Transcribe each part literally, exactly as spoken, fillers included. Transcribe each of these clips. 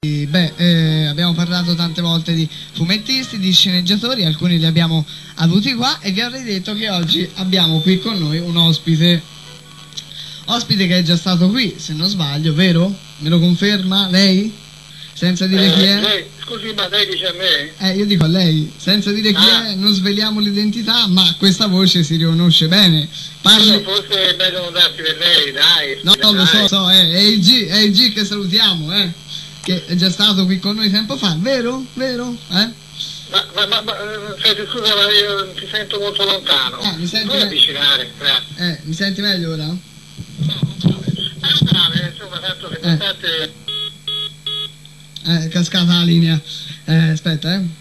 Beh, eh, abbiamo parlato tante volte di fumettisti, di sceneggiatori, alcuni li abbiamo avuti qua e vi avrei detto che oggi abbiamo qui con noi un ospite, ospite che è già stato qui, se non sbaglio, vero? Me lo conferma lei? Senza dire eh, chi è? Lei, scusi, ma lei dice a me? Eh, io dico a lei, senza dire chi Ah. è, non sveliamo l'identità, ma questa voce si riconosce bene. Parli... Io forse è meglio non darsi per lei, dai. No, dai. lo so, so, eh, è il G, è il G che salutiamo, eh. Che è già stato qui con noi tempo fa, vero? Vero? Eh? Ma, ma, ma, ma senti, scusa, ma io ti sento molto lontano. Ah, mi senti Puoi me- avvicinare, grazie. Eh, mi senti meglio ora? No, non grave, insomma, tanto che Eh. state... Eh, è cascata la linea. Eh, aspetta, eh.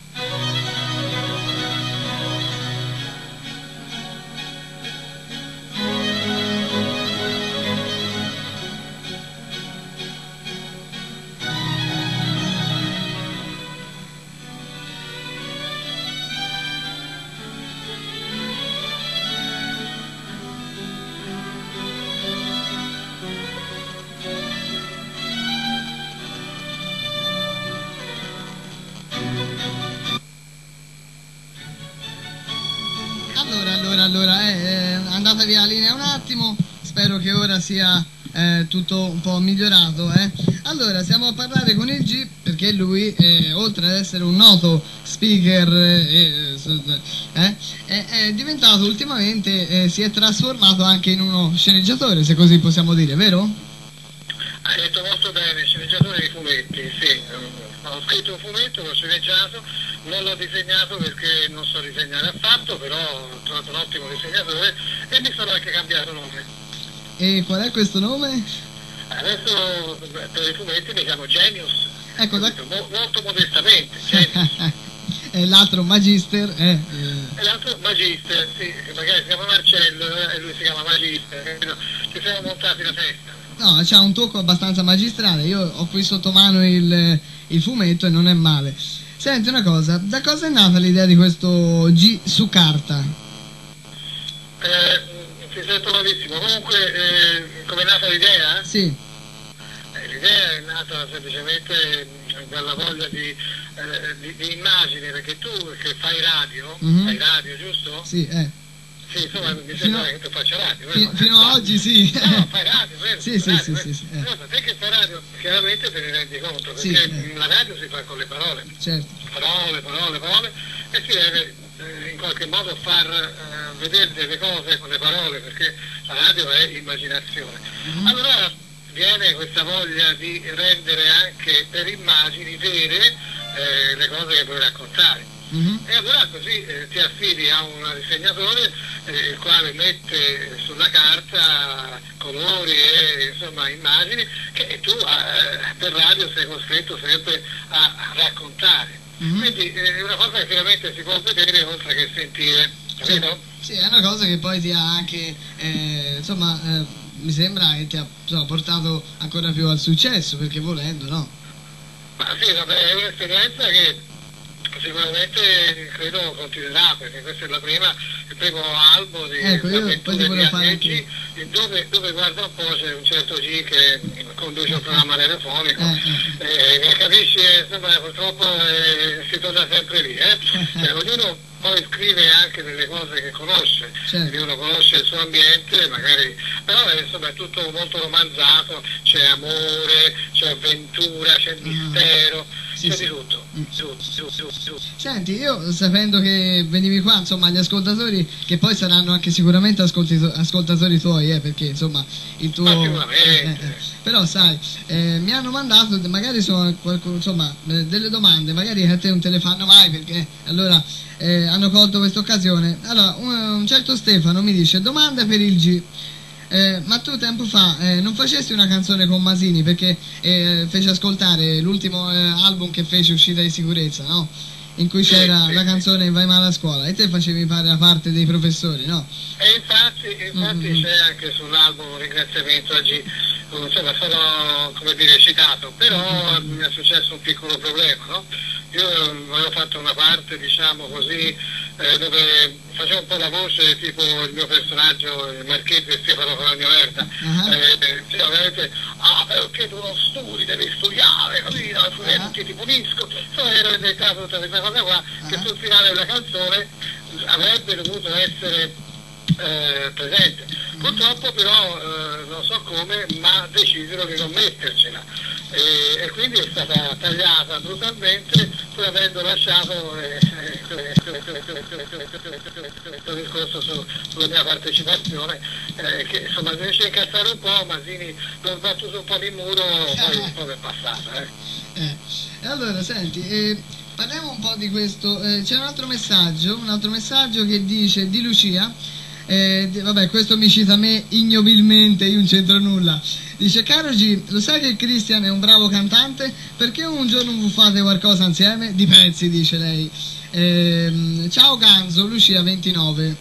Allora, allora, allora, eh, è andata via la linea un attimo, spero che ora sia eh, tutto un po' migliorato, eh. Allora, stiamo a parlare con il G perché lui, eh, oltre ad essere un noto speaker, eh, eh, è, è diventato ultimamente, eh, si è trasformato anche in uno sceneggiatore, se così possiamo dire, vero? Hai detto molto bene, sceneggiatore di fumetti, sì. Ho scritto un fumetto, l'ho sceneggiato, non l'ho disegnato perché non so disegnare affatto, però ho trovato un ottimo disegnatore e mi sono anche cambiato nome. E qual è questo nome? Adesso per i fumetti mi chiamo Genius, Ecco, da... Mo- molto modestamente, Genius. E l'altro Magister è... eh, E l'altro Magister, sì, che magari si chiama Marcello e lui si chiama Magister, capito? Ci siamo montati la testa. No, c'ha un tocco abbastanza magistrale, io ho qui sotto mano il, il fumetto e non è male. Senti una cosa, da cosa è nata l'idea di questo G su carta? Eh, ti sento malissimo, comunque eh, come è nata l'idea? Sì, Eh, l'idea è nata semplicemente dalla voglia di, eh, di, di immagini, perché tu che fai radio, Mhm. fai radio giusto? sì, eh. Sì, insomma mi Fino- sembra che tu faccia radio, Fi- vero? fino a oggi sì. No, fai radio, vero? Sì, sì, radio, sì, vero? sì, sì, eh. Allora, te che fai radio, chiaramente te ne rendi conto, Sì, perché eh. la radio si fa con le parole. Certo. Parole, parole, parole, e si deve eh, in qualche modo far eh, vedere delle cose con le parole, perché la radio è immaginazione. Mhm. Allora viene questa voglia di rendere anche per immagini vere eh, le cose che vuoi raccontare. Mhm. E allora così eh, ti affidi a un disegnatore eh, il quale mette sulla carta colori e insomma immagini che tu eh, per radio sei costretto sempre a, a raccontare. Mhm. Quindi eh, è una cosa che veramente si può vedere oltre che sentire, capito? Sì, è una cosa che poi ti ha anche, eh, insomma, eh, mi sembra che ti ha insomma, portato ancora più al successo, perché volendo, no? Ma sì, vabbè, è un'esperienza che sicuramente credo continuerà, perché questa è la prima, il primo album di Ecco, io poi ti avventure volevo di fare A D anche- G, dove, dove guarda un po' c'è un certo G che conduce un programma radiofonico, Eh, eh, che capisci, eh, insomma, purtroppo eh, si torna sempre lì, eh? Cioè, ognuno poi scrive anche delle cose che conosce, Certo. quindi uno conosce il suo ambiente, magari, però eh, insomma è tutto molto romanzato, c'è amore, c'è avventura, c'è mistero, Sì, c'è sì. di tutto, Mm. giù, giù, giù, giù. Senti, io sapendo che venivi qua, insomma, gli ascoltatori, che poi saranno anche sicuramente ascolti- ascoltatori tuoi, eh, perché insomma il tuo... Ma sicuramente. eh, eh. Però sai, eh, mi hanno mandato, magari sono qualcuno, insomma, eh, delle domande, magari a te non te le fanno mai, perché allora eh, hanno colto questa occasione. Allora, un, un certo Stefano mi dice, domanda per il G. Eh, ma tu tempo fa eh, non facesti una canzone con Masini perché eh, fece ascoltare l'ultimo eh, album che fece, Uscita di sicurezza, no? In cui Sì, c'era sì, la sì. canzone Vai male a scuola e te facevi fare la parte dei professori, no? E infatti, infatti Mm. c'è anche sull'album un ringraziamento a G, insomma sono come dire citato, però Mm. mi è successo un piccolo problema, no? Io avevo fatto una parte, diciamo così, eh, dove facevo un po' la voce tipo il mio personaggio, il Marchese Stefano Colagno Verda. Ah. Eh, eh, cioè, ovviamente, ah, perché tu non studi, devi studiare, capito? assassino, al fumetto uh-huh. ti punisco, insomma era inventato tutta questa cosa qua, uh-huh. che sul finale della canzone avrebbe dovuto essere eh, presente. Uh-huh. Purtroppo però, eh, non so come, ma decisero di non mettercela. E, e quindi è stata tagliata brutalmente, pur avendo lasciato eh, questo discorso su, sulla mia partecipazione, eh, che insomma se riesce a incazzare un po', Masini l'ho sbattuto un po' di muro, poi un po' è passata. Eh. Eh. E allora senti, eh, parliamo un po' di questo, eh, c'è un altro messaggio, un altro messaggio che dice di Lucia. Eh, vabbè, questo mi cita me ignobilmente, io non c'entro nulla. Dice: caro G, lo sai che Christian è un bravo cantante? Perché un giorno non fate qualcosa insieme? Di pezzi, dice lei. Eh, ciao Ganzo, Lucia ventinove.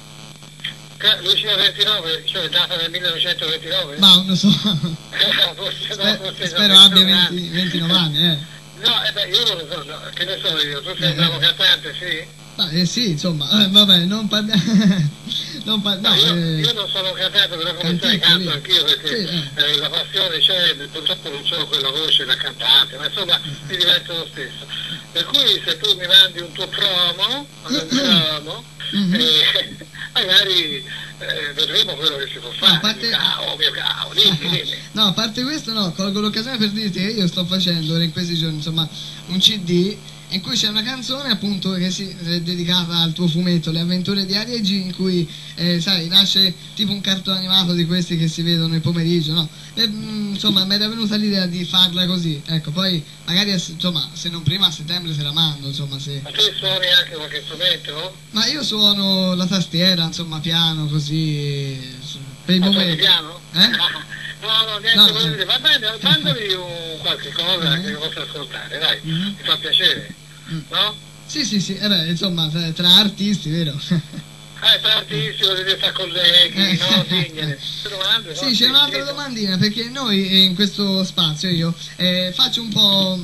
Lucia ventinove, cioè data del millenovecentoventinove? Ma non lo so. forse Sper- no, forse spero no, abbia venti, ventinove anni, eh. No, eh beh, io non lo so, no, che ne so io, tu sei un bravo cantante, sì? Ma, eh, sì, insomma, eh, vabbè, non parliamo. non par- no, no, io, eh, io non sono cantante, però come sai canto anch'io perché sì, eh. Eh, la passione c'è, purtroppo non ho quella voce da cantante, ma insomma mi diverto lo stesso. Per cui se tu mi mandi un tuo promo, un promo, mm-hmm. eh, magari eh, vedremo quello che si può fare. No, a parte... mio cavo, mio cavo, dimmi, dimmi. No, a parte questo no, colgo l'occasione per dirti che io sto facendo in questi giorni, insomma, un C D in cui c'è una canzone appunto che si è dedicata al tuo fumetto, Le avventure di Aria e G, in cui eh, sai, nasce tipo un cartone animato di questi che si vedono il pomeriggio, no? E, mh, insomma, mi era venuta l'idea di farla così, ecco, poi magari insomma, se non prima a settembre se la mando, insomma, se... Ma tu suoni anche qualche strumento? Ma io suono la tastiera, insomma, piano, così, per il Ma momento. piano? Eh? No, no, niente, No, voglio eh. dire, va bene, mandami un qualche cosa Mm-hmm. che io possa ascoltare, dai, Mm-hmm. mi fa piacere, Mm. no? Sì, sì, sì, eh beh, insomma, tra, tra artisti, vero? Eh, tra artisti, voglio dire, tra colleghi, no, dignene. Domande, Sì, no? c'è un'altra sì, domandina, perché noi eh, in questo spazio io eh, faccio un po'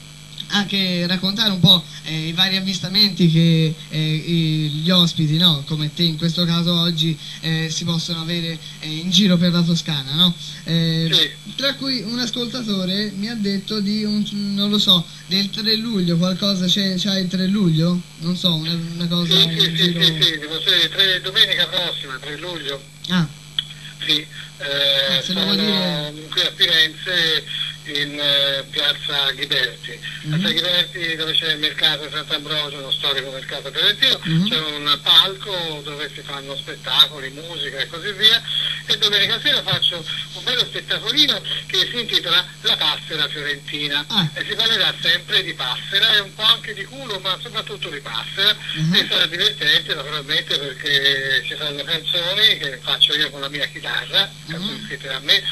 anche raccontare un po' eh, i vari avvistamenti che eh, i- gli ospiti, no? Come te in questo caso oggi, eh, si possono avere eh, in giro per la Toscana, no? Eh, Sì. Tra cui un ascoltatore mi ha detto di un, non lo so, del tre luglio, qualcosa c'è, c'è il tre luglio? Non so, una, una cosa, Sì, un sì, sì, giro... sì, sì, devo dire, tre- domenica prossima, tre luglio, Ah, sì, eh, Eh, se lo sono vuoi dire- qui a Firenze in eh, piazza Ghiberti. Piazza Mhm. Ghiberti dove c'è il mercato di Sant'Ambrogio, uno storico mercato fiorentino, Mhm. c'è un palco dove si fanno spettacoli, musica e così via, e domenica sera faccio un bello spettacolino che si intitola La Passera Fiorentina Ah. e si parlerà sempre di passera e un po' anche di culo, ma soprattutto di passera. Mhm. E sarà divertente naturalmente perché ci saranno canzoni che faccio io con la mia chitarra, canzoni Mhm. scritte da me,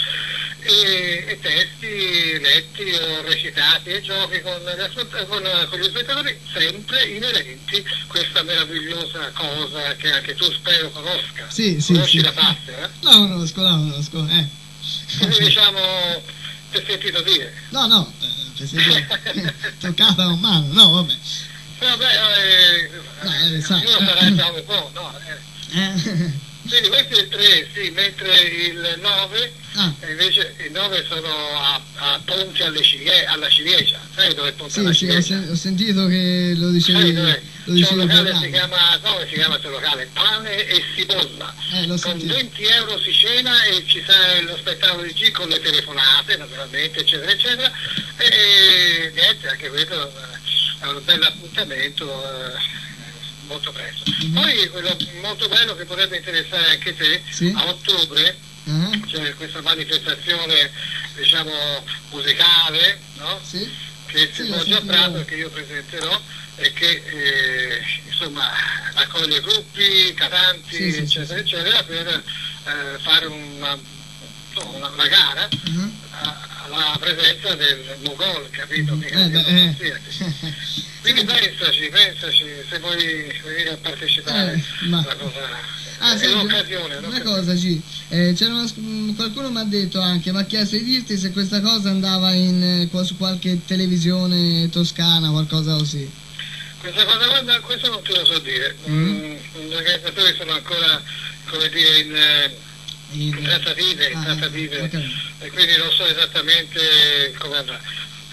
e, e testi letti o recitati e giochi con gli, ascolt- con, con gli spettatori sempre inerenti questa meravigliosa cosa che anche tu spero conosca. Sì, sì, Conosci sì. la passera? La conosco, la conosco, eh. Quindi diciamo, ti ho sentito dire. No, no, eh, per esempio, toccata con mano, no, vabbè. Vabbè, eh, No, eh, eh, sai. uno sarà già un po', no? Eh. Eh. Quindi questo è il tre, sì, mentre il nove, Ah, e invece il nove sono a, a Ponte alle Cilie- alla Ciliegia, sai dove è Ponte sì, alla sì, ho, Ciliegia? sen- ho sentito che lo dicevi, Sai dov'è? lo C'è un dicevi locale giornale. si chiama, come si chiama questo locale? Pane e Cipolla. Eh, l'ho Con sentito. venti euro si cena e ci sarà lo spettacolo di G con le telefonate, naturalmente, eccetera, eccetera. E, e niente, anche questo è un bel appuntamento. Eh, molto presto. Mhm. Poi quello molto bello che potrebbe interessare anche te, Sì. a ottobre Ah, c'è questa manifestazione, diciamo, musicale, no? sì? Che Sì, si l'ho svolge a sentito. Prato e che io presenterò e che eh, insomma raccoglie gruppi, cantanti, Sì, sì, sì, eccetera, sì. eccetera, per eh, fare una, una, una gara Mhm. a- alla presenza del Mogol, capito? Mica Eh, di beh, uno eh. qualsiasi. Quindi pensaci, pensaci, se vuoi venire a partecipare Eh, ma- alla cosa. Ah, è senti, un'occasione, una un'occasione. cosa, G, eh, c'era una- mh, qualcuno mi ha detto anche, mi ha chiesto di dirti se questa cosa andava in, eh, qua- su qualche televisione toscana, qualcosa così. Questa cosa guarda, questo non te lo so dire, Mm. mm. gli organizzatori sono ancora, come dire, in, eh, in trattative, in Ah, trattative ok. e quindi non so esattamente come andrà.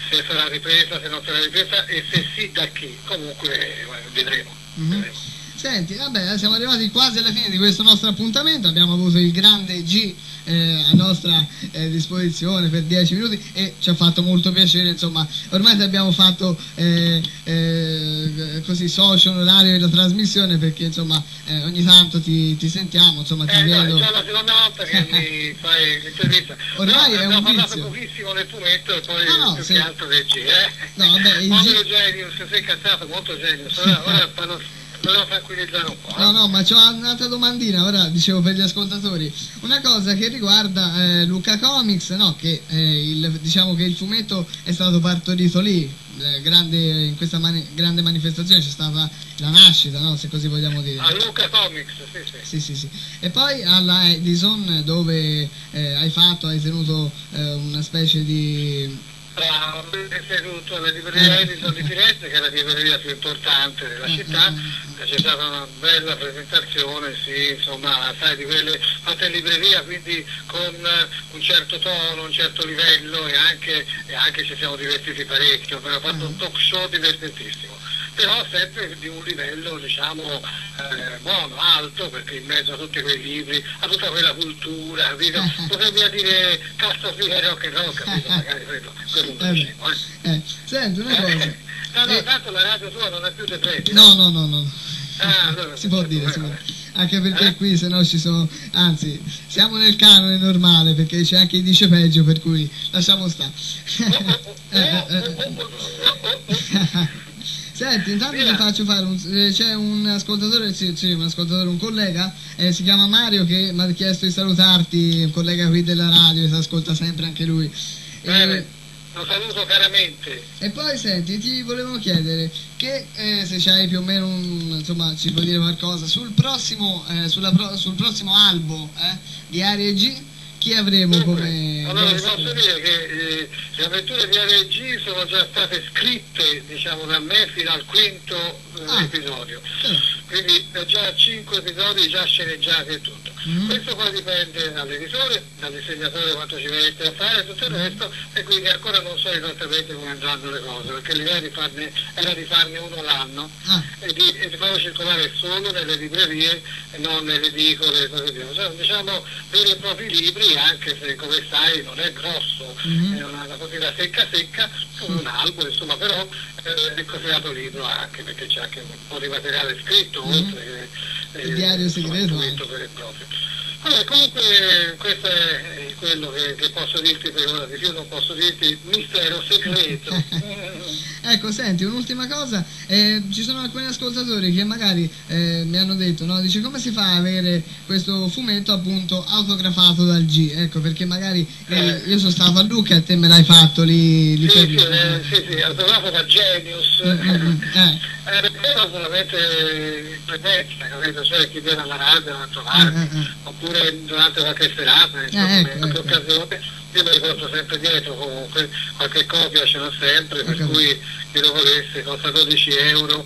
se sarà ripresa, se non sarà ripresa e se sì da chi, comunque eh, vedremo. Mm-hmm. vedremo. Senti, vabbè, siamo arrivati quasi alla fine di questo nostro appuntamento, abbiamo avuto il grande G eh, a nostra eh, disposizione per dieci minuti e ci ha fatto molto piacere, insomma, ormai ti abbiamo fatto eh, eh, così socio onorario della trasmissione perché insomma eh, ogni tanto ti, ti sentiamo, insomma ti eh, vedo. No, è già la seconda volta che mi fai l'intervista. Ormai no, è un parlato vizio. pochissimo del fumetto e poi no, no, più sì. che altro del G, eh? No, vabbè, il Povero G... Genius, sei incazzato, molto Genius, ora, ora parlo... Volevo tranquillizzare un po'. Eh? No, no, ma c'ho un'altra domandina, ora dicevo per gli ascoltatori. Una cosa che riguarda eh, Lucca Comics, no, che eh, il, diciamo che il fumetto è stato partorito lì, eh, grande, in questa mani- grande manifestazione c'è stata la nascita, no, se così vogliamo dire. A Lucca Comics, sì, sì. Sì, sì, sì. E poi alla Edison dove eh, hai fatto, hai tenuto eh, una specie di... Bravo, sei tutto alla libreria Edison di Firenze, che è la libreria più importante della città, c'è stata una bella presentazione, sì, insomma, sai, di quelle fatte in libreria, quindi con un certo tono, un certo livello e anche, e anche ci siamo divertiti parecchio, abbiamo fatto un talk show divertentissimo. Però sempre di un livello, diciamo, eh, buono, alto, perché in mezzo a tutti quei libri, a tutta quella cultura, capito? Potrebbe dire Castafiere o che no, capito? Magari quello, quello non eh, eh. eh. Senti, una cosa... Eh, tanto, eh. tanto la radio tua non è più dei preti, no? No, no, no, no. Ah, allora, si può dire, si può dire. Anche perché eh? qui se no ci sono, anzi siamo nel canone normale perché c'è anche chi dice peggio, per cui lasciamo stare. eh, eh, eh. Senti, intanto ti faccio fare un, eh, c'è un ascoltatore, sì, sì, un ascoltatore, un collega, eh, si chiama Mario, che mi ha chiesto di salutarti, un collega qui della radio che si ascolta sempre anche lui. Eh, lo saluto caramente. E poi senti, ti volevo chiedere che eh, se c'hai più o meno un, insomma, ci puoi dire qualcosa sul prossimo, eh, sulla pro, sul prossimo albo eh, di Arie G, chi avremo Dunque, come allora vi guest? posso dire che eh, le avventure di Arie G sono già state scritte, diciamo, da me fino al quinto eh, ah. episodio, Sì. quindi eh, già cinque episodi già sceneggiati e tutto. Mm-hmm. Questo poi dipende dall'editore, dal disegnatore quanto ci mette a fare e tutto il resto, e quindi ancora non so esattamente come andranno le cose, perché l'idea di farne, era di farne uno l'anno ah. e, di, e di farlo circolare solo nelle librerie e non nelle edicole e così via. Cioè, diciamo veri e propri libri, anche se come sai non è grosso, mm-hmm. è una, una cosa secca secca, come un albo, insomma, però eh, è considerato libro anche perché c'è anche un po' di materiale scritto, mm-hmm. oltre che il eh, diario segreto per il proprio. Allora, comunque questo è quello che, che posso dirti per ora, di più non posso dirti, mistero segreto. Ecco, senti, un'ultima cosa, eh, ci sono alcuni ascoltatori che magari eh, mi hanno detto, no, dice come si fa a avere questo fumetto appunto autografato dal G, ecco, perché magari eh, io sono stato a Lucca e te me l'hai fatto lì, lì sì, per sì, eh, sì, sì, autografato da Genius, mm-hmm. eh. Eh, però solamente in presenza, capito? Cioè chi viene alla radio a trovare, eh, eh. oppure durante qualche serata, in eh, ecco, qualche ecco. occasione, io mi riporto sempre dietro, comunque qualche copia ce l'ho sempre, per okay. cui chi lo volesse costa dodici euro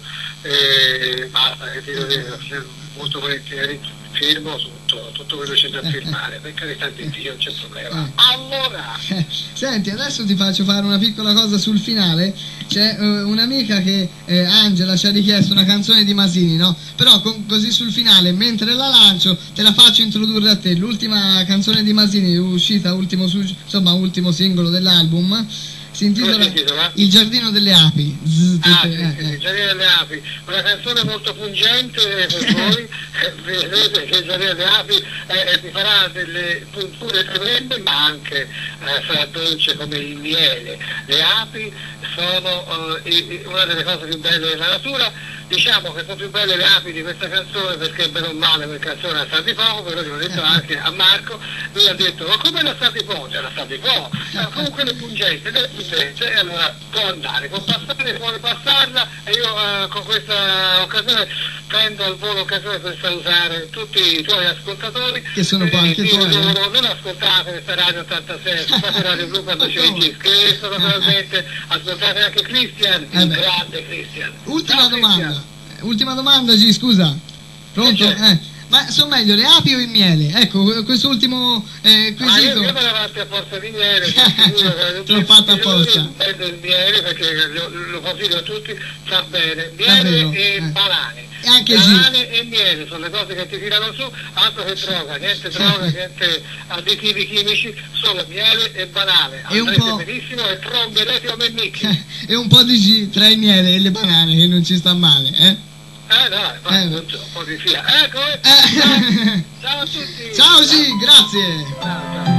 e basta, che ti lo dico, molto volentieri firmo tutto, tutto quello che c'è da firmare, per carità di Dio non c'è problema. Eh. Allora, senti, adesso ti faccio fare una piccola cosa sul finale. C'è uh, un'amica che, eh, Angela, ci ha richiesto una canzone di Masini, no? Però con, così sul finale, mentre la lancio, te la faccio introdurre a te. L'ultima canzone di Masini, uscita, ultimo, insomma, ultimo singolo dell'album, si intitola Il giardino delle api. Zzz, ah, tutte, sì, eh, sì, eh. Il giardino delle api, una canzone molto pungente per voi, vedete che il giardino delle api eh, ti farà delle punture tremende, ma anche eh, sarà dolce come il miele. Le api sono eh, una delle cose più belle della natura. Diciamo che sono più belle le api di questa canzone perché bene o male questa canzone la sa di poco, però io l'ho detto anche a Marco, lui ha detto ma come la sa di poco? Cioè la sa di poco, ma comunque le pungente, le pungente, e allora può andare, può passare, può passarla, e io eh, con questa occasione prendo al volo occasione per salutare tutti i tuoi ascoltatori che sono poi anche tuoi, eh? Non ascoltate questa radio ottantasei, ascoltate Radio Blu quando c'è il G, scherzo naturalmente, ascoltate anche Christian, il eh grande Christian. Ultima Ciao, domanda, Christian. ultima domanda G, scusa, pronto? Eh, Eh. Ma sono meglio le api o il miele? Ecco, quest'ultimo eh, Ma io, quesito. io me ne avanti a forza di miele, perché Te l'ho fatto apposta. Io prendo il miele perché lo, lo consiglio a tutti, sta bene. Davvero? Miele e Eh. banane. E anche Banane e miele sono le cose che ti tirano su, altro che droga, niente droga, niente additivi chimici, solo miele e banane. E un Andrete po'- benissimo e tromberete come Mickey. E un po' di G tra il miele e le banane che non ci sta male, eh? Eh dai, vai, Eh. un po' di sia. Ecco, eh. Eh. Ciao a tutti. Ciao G, grazie! Ciao, ciao.